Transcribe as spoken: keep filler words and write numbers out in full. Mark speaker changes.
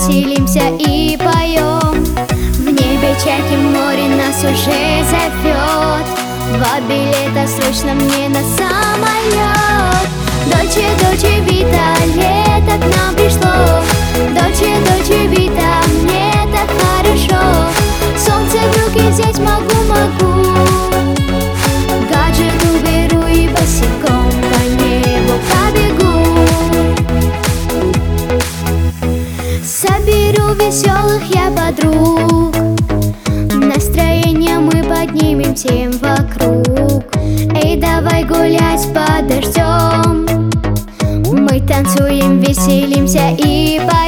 Speaker 1: веселимся и поем. В небе чайки, море нас уже зовет. Два билета срочно мне на самолет. Дольче, дольче вита, лето к нам пришло. Дольче, дольче вита, мне так хорошо. Солнце в руки взять могу, могу. Гаджет уберу и босиком по небу побегу. Соберу веселых я подруг. Настроение мы поднимем всем вокруг. Эй, давай гулять под дождем. Мы танцуем, веселимся и поем.